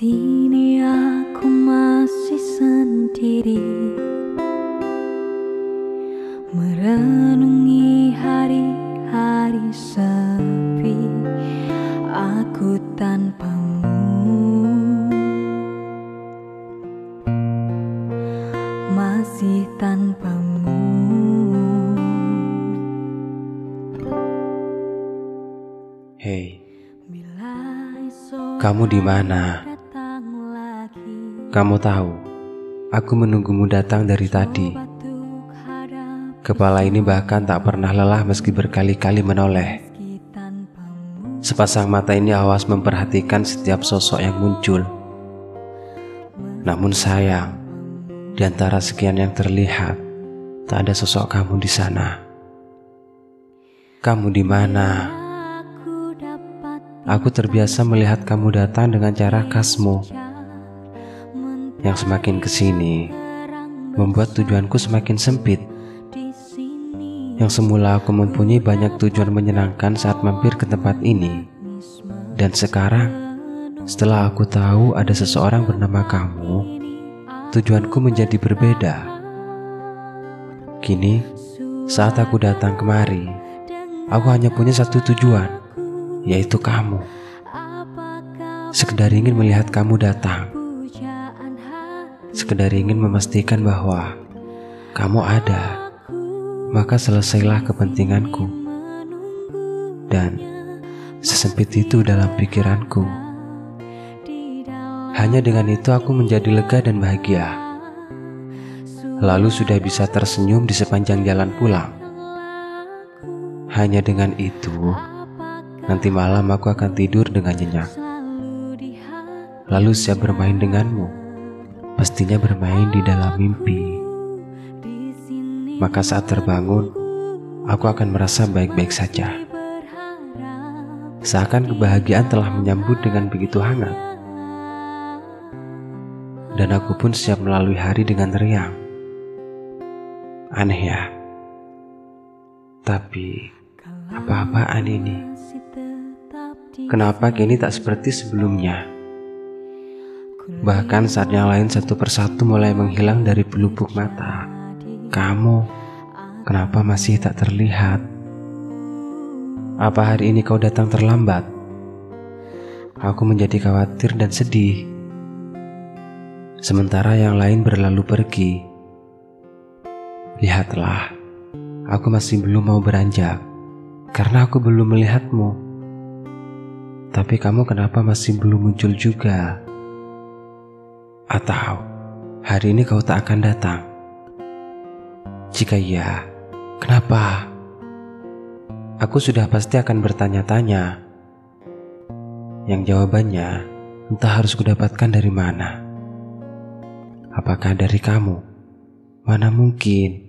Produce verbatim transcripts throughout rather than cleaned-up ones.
sini aku masih sendiri, merenungi hari-hari sepi. Aku tanpamu, masih tanpamu. Hei, kamu di mana? Kamu tahu, aku menunggumu datang dari tadi. Kepala ini bahkan tak pernah lelah meski berkali-kali menoleh. Sepasang mata ini awas memperhatikan setiap sosok yang muncul. Namun sayang, di antara sekian yang terlihat, tak ada sosok kamu di sana. Kamu di mana? Aku terbiasa melihat kamu datang dengan cara khasmu, yang semakin kesini membuat tujuanku semakin sempit. Yang semula aku mempunyai banyak tujuan menyenangkan saat mampir ke tempat ini, dan sekarang setelah aku tahu ada seseorang bernama kamu, tujuanku menjadi berbeda. Kini saat aku datang kemari, aku hanya punya satu tujuan, yaitu kamu. Sekedar ingin melihat kamu datang, sekedar ingin memastikan bahwa kamu ada. Maka selesailah kepentinganku, dan sesempit itu dalam pikiranku. Hanya dengan itu aku menjadi lega dan bahagia. Lalu sudah bisa tersenyum di sepanjang jalan pulang. Hanya dengan itu, nanti malam aku akan tidur dengan nyenyak. Lalu siap bermain denganmu, pastinya bermain di dalam mimpi. Maka saat terbangun, aku akan merasa baik-baik saja. Seakan kebahagiaan telah menyambut dengan begitu hangat. Dan aku pun siap melalui hari dengan riang. Aneh ya? Tapi, apa-apaan ini? Kenapa kini tak seperti sebelumnya? Bahkan saat yang lain satu persatu mulai menghilang dari pelupuk mata, kamu, kenapa masih tak terlihat? Apa hari ini kau datang terlambat? Aku menjadi khawatir dan sedih. Sementara yang lain berlalu pergi. Lihatlah, aku masih belum mau beranjak, karena aku belum melihatmu. Tapi kamu kenapa masih belum muncul juga? Atau hari ini kau tak akan datang? Jika iya, kenapa? Aku sudah pasti akan bertanya-tanya. Yang jawabannya entah harus kudapatkan dari mana. Apakah dari kamu? Mana mungkin?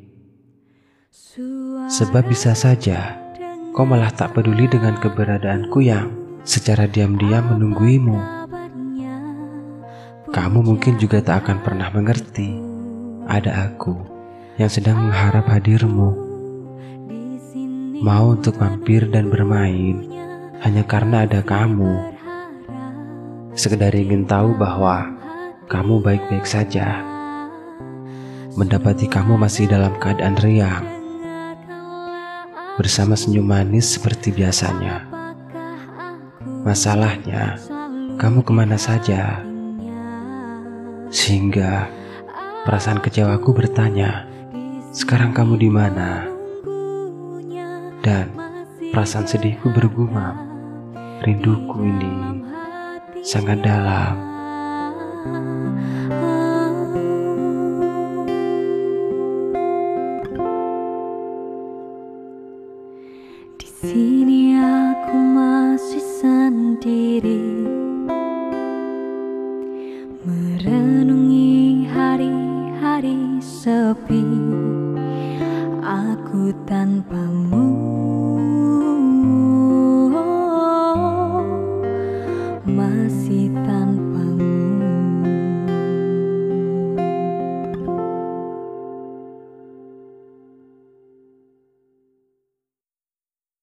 Sebab bisa saja kau malah tak peduli dengan keberadaanku yang secara diam-diam menungguimu. Kamu mungkin juga tak akan pernah mengerti ada aku yang sedang mengharap hadirmu, mau untuk mampir dan bermain hanya karena ada kamu. Sekedar ingin tahu bahwa kamu baik-baik saja, mendapati kamu masih dalam keadaan riang, bersama senyum manis seperti biasanya. Masalahnya, kamu kemana saja? Sehingga perasaan kecewaku bertanya, sekarang kamu di mana? Dan perasaan sedihku bergumam, rinduku ini sangat dalam. Di sini aku masih sendiri, merenungi hari-hari sepi. Aku tanpamu,